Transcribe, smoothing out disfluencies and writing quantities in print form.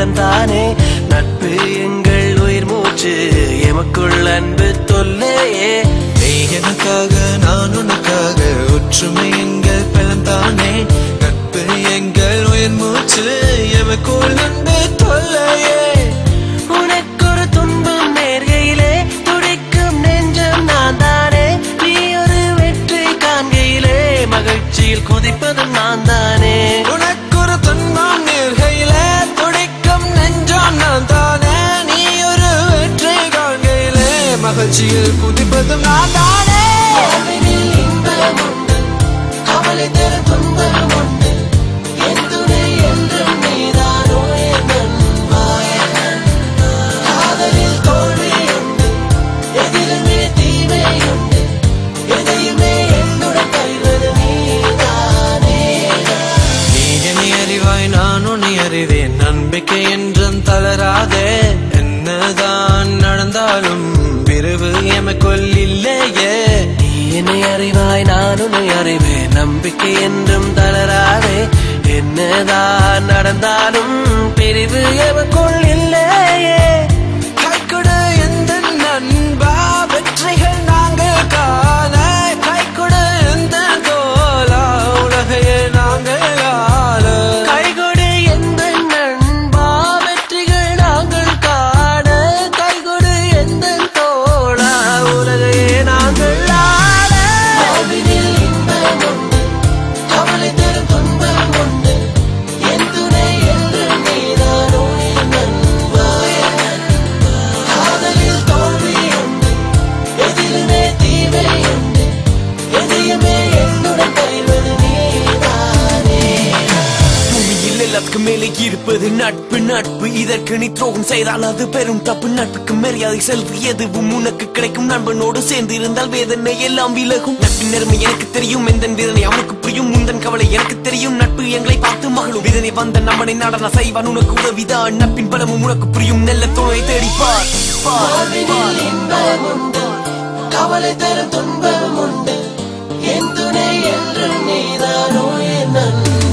பலன்தானே. நட்பு எங்கள் உயிர் மூச்சு, எமக்குள் அன்பு தொல்லையே. நீ எனக்காக நான் உனக்காக, ஒற்றுமை எங்கள் பலன்தானே. நட்பு எங்கள் உயிர் மூச்சு, எமக்குள் அன்பு தொல்லையே. உனக்கொரு துன்பம் நேர்கையிலே துடிக்கும் நெஞ்சம் நான் தானே. நீ ஒரு வெற்றி காண்கையிலே மகிழ்ச்சியில் கொதிப்பதும் நான் தானே. உனக்கொரு துன்பம் நேர்கையிலே துடிக்கும் நெஞ்சம் நான் தானே. நீ ஒரு வெற்றி காண்கையிலே மகிழ்ச்சியில் குதிப்பதும் நான் தானே. இன்பம் உண்டு, கவலை தரும் துன்பம் உண்டு, என் துணை என்றும் நீதானோ என் நண்பா. காதலில் தோல்வி உண்டு, எதிலுமே தீமை உண்டு, எதையுமே என்னுடன் பயிர்வது நீதானே. நீ என்னை அறிவாய் நான் உன்னை அறிவேன், நம்பிக்கை என்றும் தளராதே. என்னதான் நடந்தாலும் பிரிவு எமக்குள் இல்லையே. நீ என்னை அறிவாய் நான் உன்னை அறிவேன், நம்பிக்கை என்றும் தளராதே. என்னதான் நடந்தாலும் பிரிவு எமக்குள் இல்லையே. கைக்குடு எந்த நண்பா, வெற்றிகள் நாங்கள் காண. கைக்குடு எந்த தோலா, உலகையே நாங்கள் ஆள. கைகொடு எந்த நண்பா, வெற்றிகள் நாங்கள் காண. கைகொடு எந்த தோழா, உலகையே நாங்கள் ஆள. வாழ்வினில் இன்பம் உண்டு, கவலை தரும் துன்பம் உண்டு, என் துணை என்றும் நீதானோ என் நண்பா. காதலில் தோல்வி உண்டு, எதிலுமே தீமை உண்டு, எதையுமே என்னுடன் பயிர்வது நீதானே. பூமியில் எல்லாத்துக்கும் மேலே இருப்பது நட்பு. நட்பு இதற்கு நீ துரோகம் செய்தால் அது பெரும் தப்பு. நட்புக்கு மரியாதை செல்வி எதுவும் உனக்கு கிடைக்கும். நண்பனோடு சேர்ந்து இருந்தால் வேதனை எல்லாம் விலகும். நட்பின் நேர்மை எனக்கு தெரியும், எந்த வேதனை அவனுக்கு புரியும். முந்தன் கவலை எனக்கு தெரியும், நட்பு எங்களை பார்த்து மகளும். வேதனை வந்த நம்மனை நடன செய்வான் உனக்கு உதவிதான். நட்பின் பலமும் உனக்கு புரியும், நல்ல துணை தேடிப்பார். வாழ்வினில் இன்பம் உண்டு, கவலை தரும் துன்பம் உண்டு, என் துணை என்றும் நீதானோ என் நண்பா.